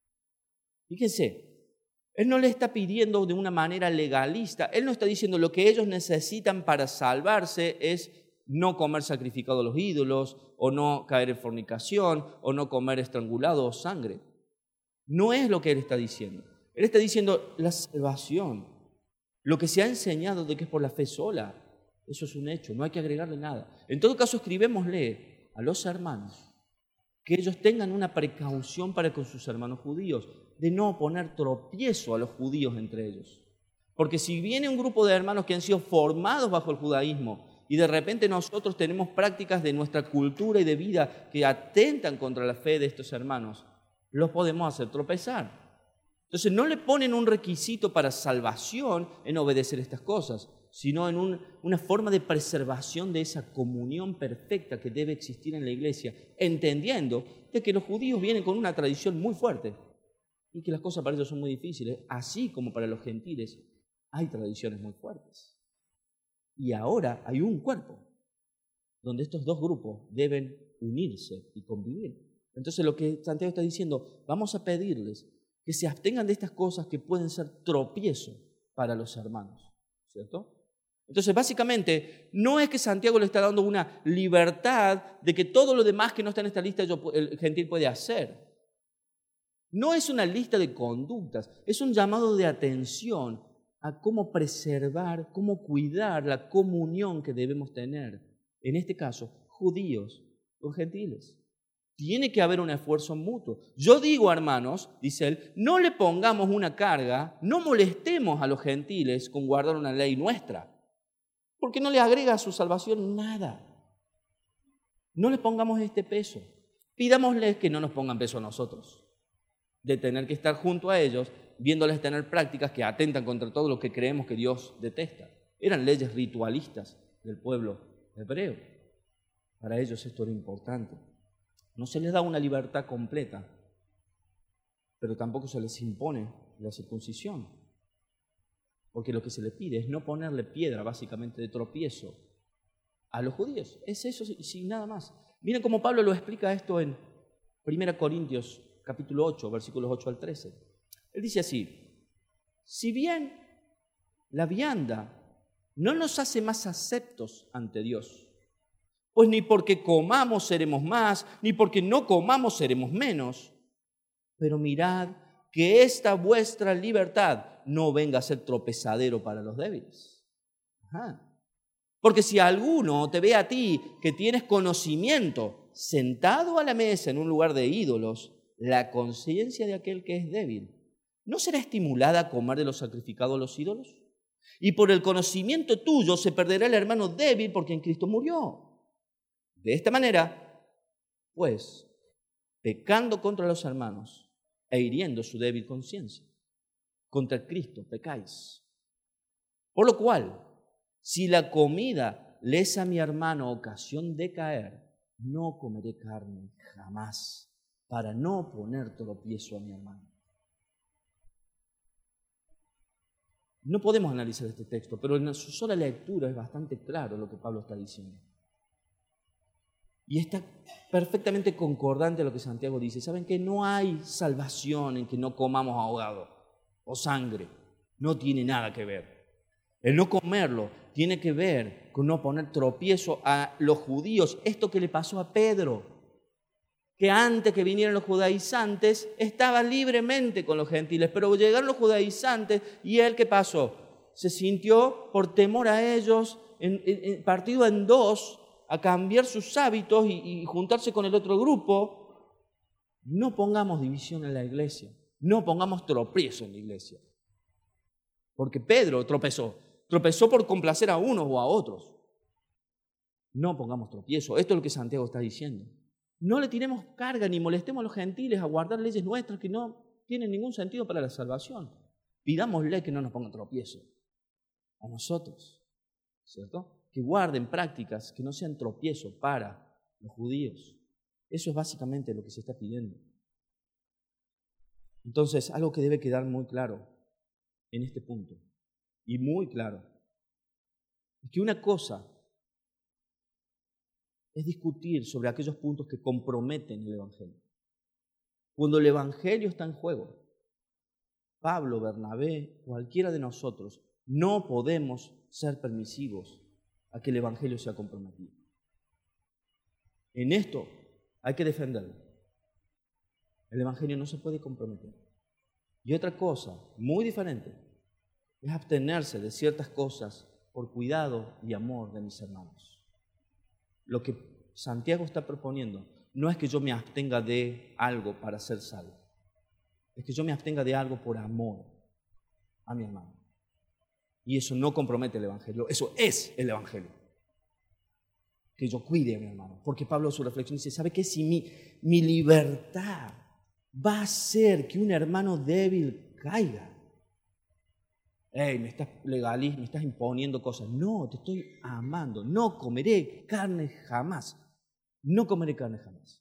Fíjense, él no le está pidiendo de una manera legalista, él no está diciendo lo que ellos necesitan para salvarse es no comer sacrificado a los ídolos, o no caer en fornicación, o no comer estrangulado o sangre. No es lo que él está diciendo. Él está diciendo la salvación, lo que se ha enseñado de que es por la fe sola, eso es un hecho, no hay que agregarle nada. En todo caso, escribémosle a los hermanos que ellos tengan una precaución para con sus hermanos judíos, de no poner tropiezo a los judíos entre ellos. Porque si viene un grupo de hermanos que han sido formados bajo el judaísmo y de repente nosotros tenemos prácticas de nuestra cultura y de vida que atentan contra la fe de estos hermanos, los podemos hacer tropezar. Entonces no le ponen un requisito para salvación en obedecer estas cosas, sino en una forma de preservación de esa comunión perfecta que debe existir en la iglesia, entendiendo de que los judíos vienen con una tradición muy fuerte y que las cosas para ellos son muy difíciles, así como para los gentiles hay tradiciones muy fuertes. Y ahora hay un cuerpo donde estos dos grupos deben unirse y convivir. Entonces lo que Santiago está diciendo, vamos a pedirles que se abstengan de estas cosas que pueden ser tropiezo para los hermanos, ¿cierto? Entonces, básicamente, no es que Santiago le está dando una libertad de que todo lo demás que no está en esta lista el gentil puede hacer. No es una lista de conductas, es un llamado de atención a cómo preservar, cómo cuidar la comunión que debemos tener. En este caso, judíos con gentiles. Tiene que haber un esfuerzo mutuo. Yo digo, hermanos, dice él, no le pongamos una carga, no molestemos a los gentiles con guardar una ley nuestra, porque no le agrega a su salvación nada. No le pongamos este peso. Pidámosles que no nos pongan peso a nosotros, de tener que estar junto a ellos, viéndoles tener prácticas que atentan contra todo lo que creemos que Dios detesta. Eran leyes ritualistas del pueblo hebreo. Para ellos esto era importante. No se les da una libertad completa, pero tampoco se les impone la circuncisión. Porque lo que se les pide es no ponerle piedra, básicamente, de tropiezo a los judíos. Es eso y sin nada más. Miren cómo Pablo lo explica esto en 1 Corintios capítulo 8, versículos 8 al 13. Él dice así: si bien la vianda no nos hace más aceptos ante Dios, pues ni porque comamos seremos más, ni porque no comamos seremos menos, pero mirad que esta vuestra libertad no venga a ser tropezadero para los débiles. Ajá. Porque si alguno te ve a ti que tienes conocimiento sentado a la mesa en un lugar de ídolos, la conciencia de aquel que es débil ¿no será estimulada a comer de lo sacrificado a los ídolos? Y por el conocimiento tuyo se perderá el hermano débil por quien Cristo murió. De esta manera, pues, pecando contra los hermanos e hiriendo su débil conciencia, contra Cristo pecáis. Por lo cual, si la comida le es a mi hermano ocasión de caer, no comeré carne jamás, para no poner tropiezo a mi hermano. No podemos analizar este texto, pero en su sola lectura es bastante claro lo que Pablo está diciendo. Y está perfectamente concordante a lo que Santiago dice. ¿Saben que no hay salvación en que no comamos ahogado o sangre? No tiene nada que ver. El no comerlo tiene que ver con no poner tropiezo a los judíos. Esto que le pasó a Pedro, que antes que vinieran los judaizantes estaba libremente con los gentiles, pero llegaron los judaizantes y él, ¿qué pasó? Se sintió por temor a ellos, partido en dos, a cambiar sus hábitos y juntarse con el otro grupo. No pongamos división en la iglesia, no pongamos tropiezo en la iglesia. Porque Pedro tropezó por complacer a unos o a otros. No pongamos tropiezo, esto es lo que Santiago está diciendo. No le tiremos carga ni molestemos a los gentiles a guardar leyes nuestras que no tienen ningún sentido para la salvación. Pidámosle que no nos pongan tropiezo a nosotros, ¿cierto? Que guarden prácticas que no sean tropiezo para los judíos. Eso es básicamente lo que se está pidiendo. Entonces, algo que debe quedar muy claro en este punto, y muy claro, es que una cosa es discutir sobre aquellos puntos que comprometen el Evangelio. Cuando el Evangelio está en juego, Pablo, Bernabé, cualquiera de nosotros, no podemos ser permisivos a que el Evangelio sea comprometido. En esto hay que defenderlo. El Evangelio no se puede comprometer. Y otra cosa muy diferente es abstenerse de ciertas cosas por cuidado y amor de mis hermanos. Lo que Santiago está proponiendo no es que yo me abstenga de algo para ser salvo. Es que yo me abstenga de algo por amor a mi hermano. Y eso no compromete el Evangelio, eso es el Evangelio. Que yo cuide a mi hermano. Porque Pablo en su reflexión dice, ¿sabe qué? Si mi libertad va a hacer que un hermano débil caiga. Hey, me estás imponiendo cosas. No, te estoy amando. No comeré carne jamás. No comeré carne jamás.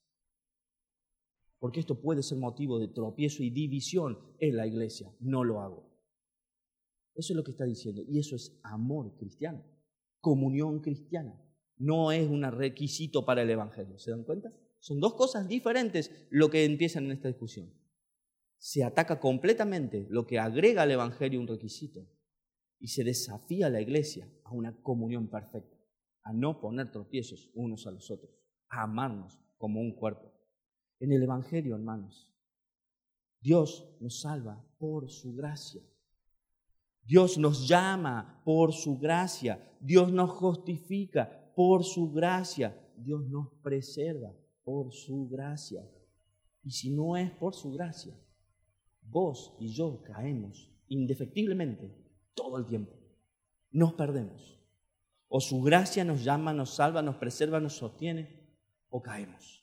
Porque esto puede ser motivo de tropiezo y división en la iglesia. No lo hago. Eso es lo que está diciendo. Y eso es amor cristiano. Comunión cristiana. No es un requisito para el Evangelio. ¿Se dan cuenta? Son dos cosas diferentes lo que empiezan en esta discusión. Se ataca completamente lo que agrega al Evangelio un requisito y se desafía a la iglesia a una comunión perfecta, a no poner tropiezos unos a los otros, a amarnos como un cuerpo. En el Evangelio, hermanos, Dios nos salva por su gracia. Dios nos llama por su gracia. Dios nos justifica por su gracia. Dios nos preserva por su gracia. Y si no es por su gracia, vos y yo caemos indefectiblemente todo el tiempo. Nos perdemos. O su gracia nos llama, nos salva, nos preserva, nos sostiene, o caemos.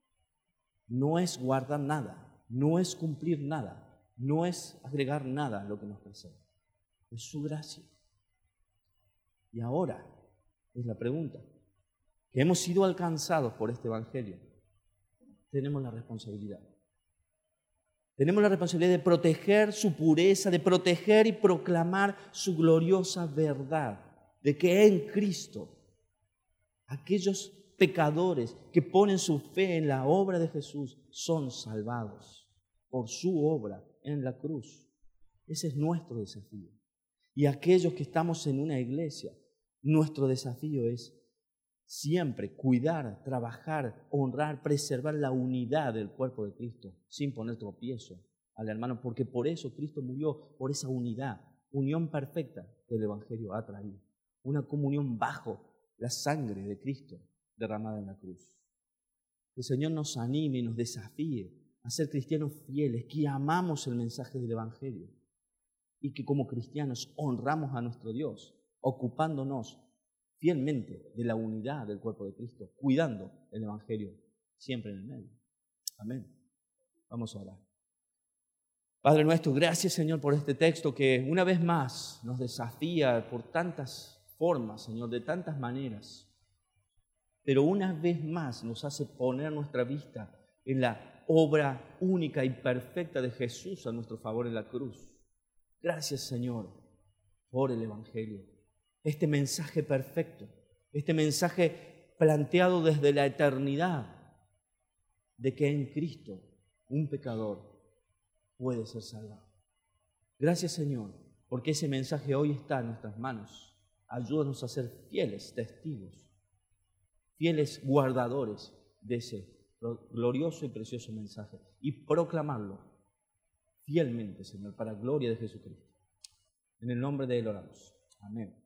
No es guardar nada, no es cumplir nada, no es agregar nada a lo que nos preserva. Es su gracia. Y ahora es la pregunta, que hemos sido alcanzados por este Evangelio, tenemos la responsabilidad. Tenemos la responsabilidad de proteger su pureza, de proteger y proclamar su gloriosa verdad, de que en Cristo aquellos pecadores que ponen su fe en la obra de Jesús son salvados por su obra en la cruz. Ese es nuestro desafío. Y aquellos que estamos en una iglesia, nuestro desafío es siempre cuidar, trabajar, honrar, preservar la unidad del cuerpo de Cristo, sin poner tropiezo al hermano, porque por eso Cristo murió, por esa unidad, unión perfecta que el Evangelio ha traído. Una comunión bajo la sangre de Cristo derramada en la cruz. Que el Señor nos anime y nos desafíe a ser cristianos fieles, que amamos el mensaje del Evangelio y que como cristianos honramos a nuestro Dios, ocupándonos fielmente de la unidad del cuerpo de Cristo, cuidando el Evangelio siempre en el medio. Amén. Vamos a orar. Padre nuestro, gracias Señor por este texto que una vez más nos desafía por tantas formas, Señor, de tantas maneras, pero una vez más nos hace poner nuestra vista en la obra única y perfecta de Jesús a nuestro favor en la cruz. Gracias Señor por el Evangelio, este mensaje perfecto, este mensaje planteado desde la eternidad de que en Cristo un pecador puede ser salvado. Gracias Señor, porque ese mensaje hoy está en nuestras manos. Ayúdanos a ser fieles testigos, fieles guardadores de ese glorioso y precioso mensaje y proclamarlo fielmente, Señor, para gloria de Jesucristo. En el nombre de Él oramos. Amén.